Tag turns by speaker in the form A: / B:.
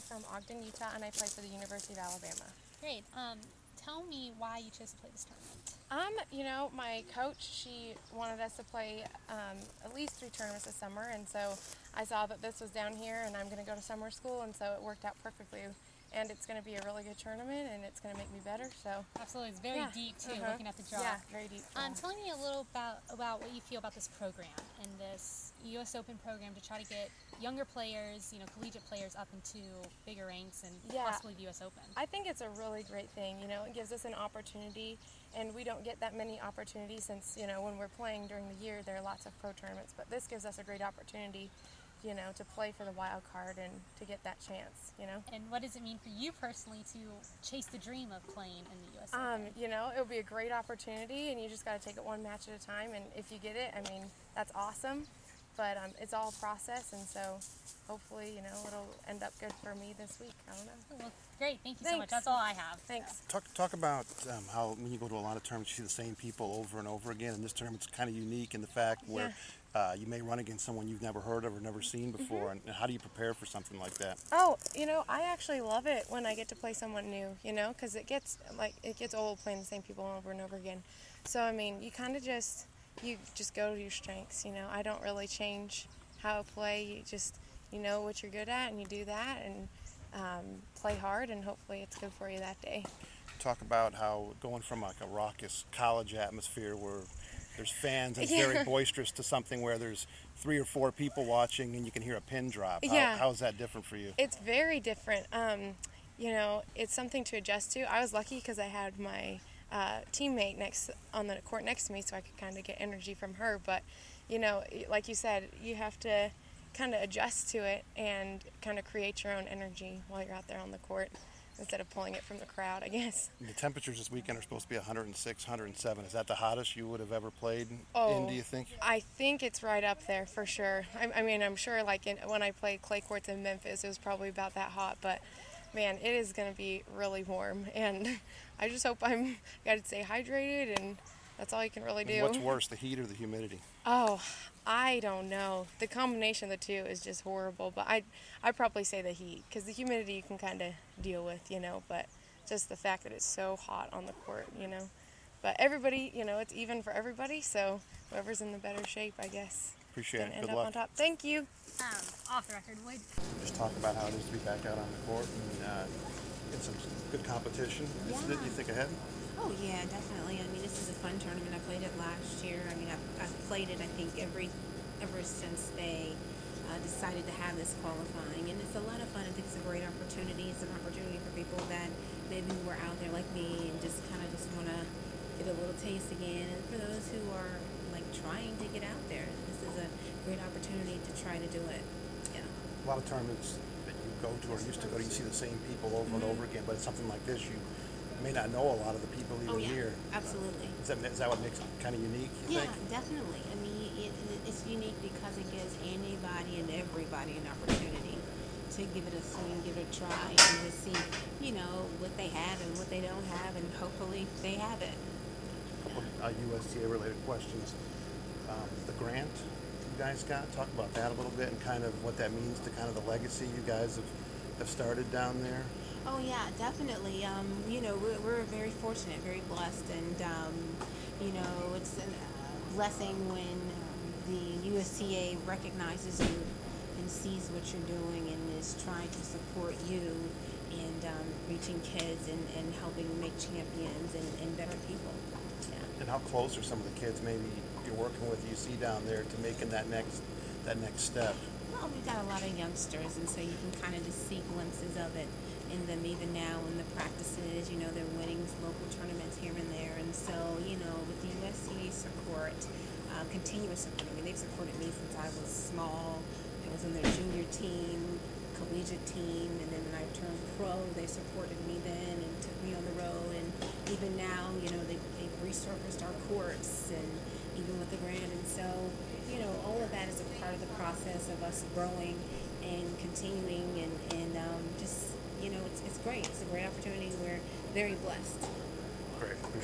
A: from Ogden, Utah, and I play for the University of Alabama.
B: Great. Tell me why you chose to play this tournament.
A: My coach, she wanted us to play at least 3 tournaments this summer, and so I saw that this was down here, and I'm going to go to summer school, and so it worked out perfectly. And it's going to be a really good tournament, and it's going to make me better. So
B: Absolutely, it's very deep too. Looking at the draw.
A: Yeah, very deep.
B: Tell me a little about what you feel about this program and this U.S. Open program to try to get younger players, collegiate players, up into bigger ranks and possibly the U.S. Open.
A: I think it's a really great thing. It gives us an opportunity, and we don't get that many opportunities since when we're playing during the year, there are lots of pro tournaments. But this gives us a great opportunity, to play for the wild card and to get that chance,
B: And what does it mean for you personally to chase the dream of playing in the U.S. Open?
A: It'll be a great opportunity, and you just got to take it one match at a time. And if you get it, that's awesome. But it's all a process, and so hopefully, it'll end up good for me this week. I don't know.
B: Well, great. Thank you so much. That's all I have.
A: Thanks.
C: Talk about how when you go to a lot of tournaments, you see the same people over and over again, and this tournament's kind of unique in the fact where you may run against someone you've never heard of or never seen before, and how do you prepare for something like that?
A: Oh, I actually love it when I get to play someone new, because it gets old playing the same people over and over again. So, you kind of just go to your strengths, I don't really change how I play. You just, know what you're good at, and you do that, and play hard, and hopefully it's good for you that day.
C: Talk about how going from like a raucous college atmosphere where there's fans and it's very boisterous to something where there's 3 or 4 people watching and you can hear a pin drop. How is that different for you?
A: It's very different. It's something to adjust to. I was lucky because I had my teammate on the court next to me, so I could kind of get energy from her. But, like you said, you have to kind of adjust to it and kind of create your own energy while you're out there on the court instead of pulling it from the crowd, I guess.
C: The temperatures this weekend are supposed to be 106, 107. Is that the hottest you would have ever played
A: in,
C: do you think?
A: I think it's right up there for sure. I'm sure when I played clay courts in Memphis, it was probably about that hot, but man, it is going to be really warm, and I just hope I got to stay hydrated, and that's all you can really do.
C: And what's worse, the heat or the humidity?
A: Oh, I don't know. The combination of the two is just horrible, but I'd probably say the heat, because the humidity you can kind of deal with, but just the fact that it's so hot on the court, But everybody, it's even for everybody, so whoever's in the better shape, I guess,
C: Appreciate it.
A: End
C: Good
A: up
C: luck.
A: on top. Thank you.
B: Off the record, Wood.
C: Just talk about how it is to be back out on the court and get some good competition.
D: Yeah.
C: You think ahead?
D: Oh yeah, definitely. This is a fun tournament. I played it last year. I've played it, I think, ever since they decided to have this qualifying, and it's a lot of fun. I think it's a great opportunity. It's an opportunity for people that maybe were out there like me and just want to get a little taste again, and for those who are trying to get out there, this is a great opportunity to try to do it. Yeah.
C: A lot of tournaments that you go to or used to go to, you see the same people over and over again, but it's something like this, you may not know a lot of the people even here.
D: Absolutely.
C: Is that what makes it kind of unique, you think?
D: Definitely. It's unique because it gives anybody and everybody an opportunity to give it a swing, give it a try, and to see, what they have and what they don't have, and hopefully they have it.
C: A couple USTA-related questions. The grant you guys got, talk about that a little bit and kind of what that means to kind of the legacy you guys have started down there.
D: Oh yeah, definitely. We're very fortunate, very blessed, and it's a blessing when the USTA recognizes you and sees what you're doing and is trying to support you and reaching kids and helping make champions and better people. Yeah.
C: And how close are some of the kids maybe you're working with, you see down there, to making that next step?
D: Well, we've got a lot of youngsters, and so you can kind of just see glimpses of it in them even now in the practices. They're winning local tournaments here and there, and so with the USTA support, continuous support. They've supported me since I was small. I was in their junior team, collegiate team, and then when I turned pro, they supported me then and took me on the road. And even now, they've resurfaced our courts, and even with the grant. And so, all of that is a part of the process of us growing and continuing, and just, it's great. It's a great opportunity. We're very blessed.
C: Great.